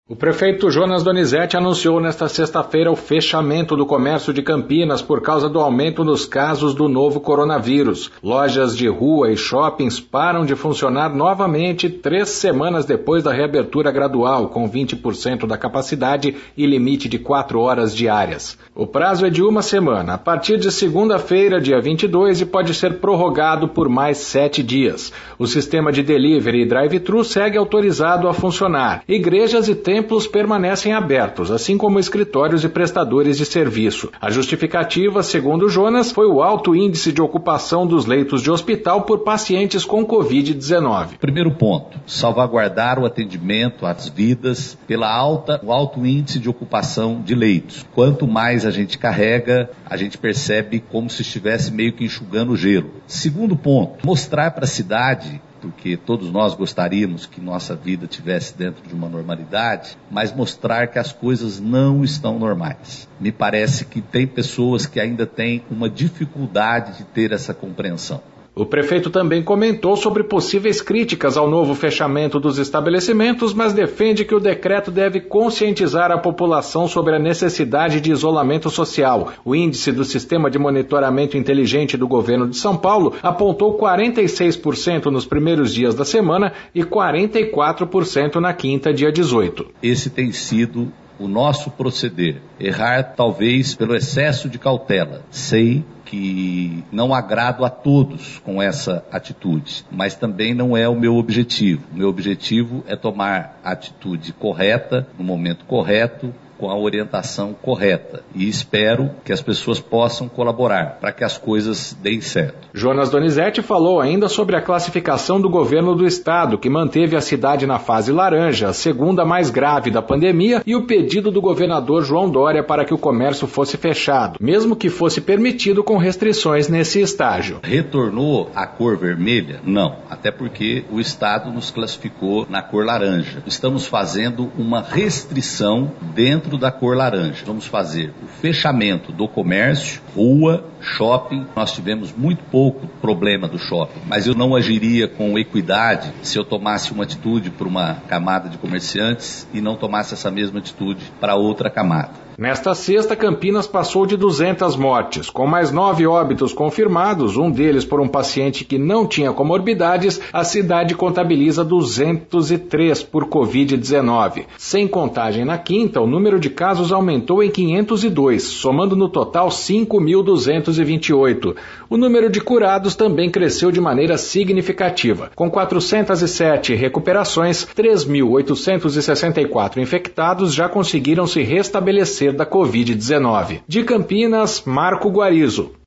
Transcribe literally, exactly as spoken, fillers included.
O prefeito Jonas Donizete anunciou nesta sexta-feira o fechamento do comércio de Campinas por causa do aumento nos casos do novo coronavírus. Lojas de rua e shoppings param de funcionar novamente três semanas depois da reabertura gradual, com vinte por cento da capacidade e limite de quatro horas diárias. O prazo é de uma semana, a partir de segunda-feira, dia vinte e dois, e pode ser prorrogado por mais sete dias. O sistema de delivery e drive-thru segue autorizado a funcionar. Igrejas e templos Templos permanecem abertos, assim como escritórios e prestadores de serviço. A justificativa, segundo Jonas, foi o alto índice de ocupação dos leitos de hospital por pacientes com covid dezenove. Primeiro ponto, salvaguardar o atendimento às vidas pela alta, o alto índice de ocupação de leitos. Quanto mais a gente carrega, a gente percebe como se estivesse meio que enxugando o gelo. Segundo ponto, mostrar para a cidade, porque todos nós gostaríamos que nossa vida tivesse dentro de uma normalidade, mas mostrar que as coisas não estão normais. Me parece que tem pessoas que ainda têm uma dificuldade de ter essa compreensão. O prefeito também comentou sobre possíveis críticas ao novo fechamento dos estabelecimentos, mas defende que o decreto deve conscientizar a população sobre a necessidade de isolamento social. O índice do Sistema de Monitoramento Inteligente do Governo de São Paulo apontou quarenta e seis por cento nos primeiros dias da semana e quarenta e quatro por cento na quinta, dia dezoito. Esse tem sido o nosso proceder. Errar talvez pelo excesso de cautela. Sei que não agrado a todos com essa atitude, mas também não é o meu objetivo. O meu objetivo é tomar a atitude correta, no momento correto, com a orientação correta. E espero que as pessoas possam colaborar para que as coisas deem certo. Jonas Donizete falou ainda sobre a classificação do governo do estado, que manteve a cidade na fase laranja, a segunda mais grave da pandemia, e o pedido do governador João Dória para que o comércio fosse fechado, mesmo que fosse permitido com restrições nesse estágio. Retornou à cor vermelha? Não, até porque o estado nos classificou na cor laranja. Estamos fazendo uma restrição dentro da cor laranja. Vamos fazer o fechamento do comércio, rua, shopping. Nós tivemos muito pouco problema do shopping, mas eu não agiria com equidade se eu tomasse uma atitude para uma camada de comerciantes e não tomasse essa mesma atitude para outra camada. Nesta sexta, Campinas passou de duzentas mortes, com mais nove óbitos confirmados, um deles por um paciente que não tinha comorbidades. A cidade contabiliza duzentos e três por covid dezenove. Sem contagem na quinta, o número de casos aumentou em quinhentos e dois, somando no total cinco mil duzentos e vinte e oito. O número de curados também cresceu de maneira significativa. Com quatrocentas e sete recuperações, três mil oitocentos e sessenta e quatro infectados já conseguiram se restabelecer da covid dezenove. De Campinas, Marco Guarizo.